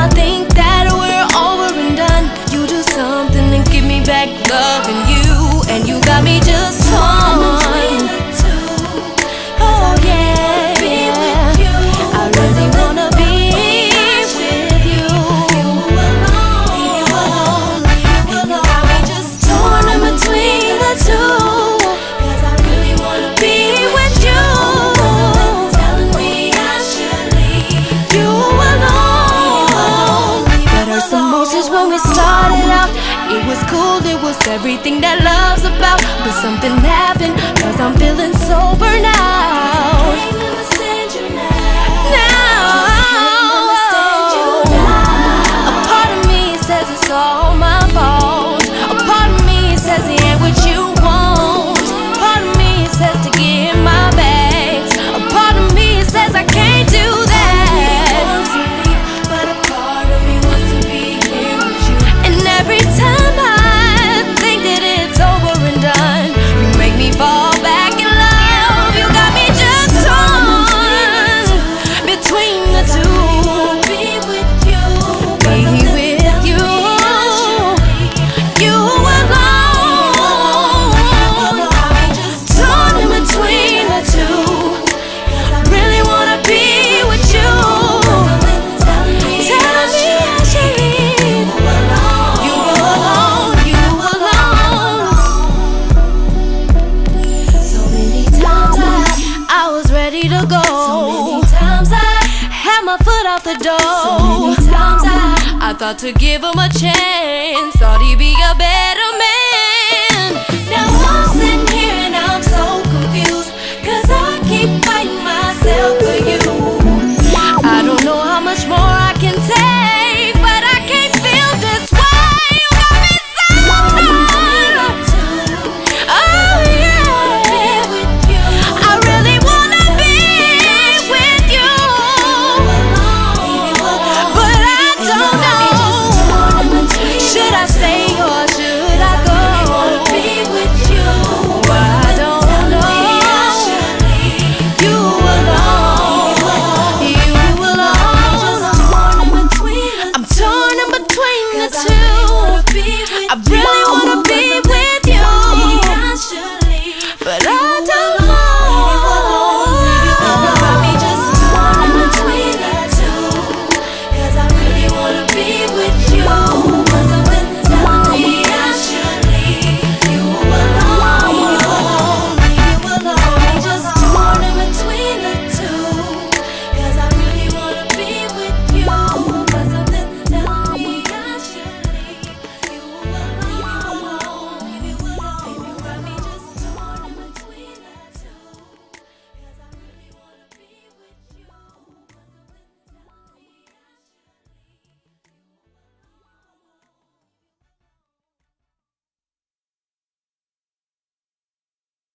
I think that we're over and done, you do something and give me back loving you, and you got me just torn. Oh yeah, I really wanna be with you. And you got me just torn in between the two, 'cause I really wanna be with you. Telling me I should leave you alone. But hurt some emotions when we started out. It was cool, it was everything that love's about. But something happened, 'cause I'm feeling sober now. A part of me says it's all my fault. A part of me says it ain't what you want. A part of me says to get my bags. A part of me says I can't do that. But a part of me wants to be here with you. And every time I think that it's over and done, you make me fall back in love. You got me just torn between the two. Be with you, you alone. Torn in between the two. I really wanna be with you. Tell me I should leave. You alone, you alone. So many times I was ready to go. So many times I had my foot out the door. So many times I thought to give him a chance, thought he'd be a better man. Now I'm sitting here and I'm so confused, 'cause I keep fighting myself for you.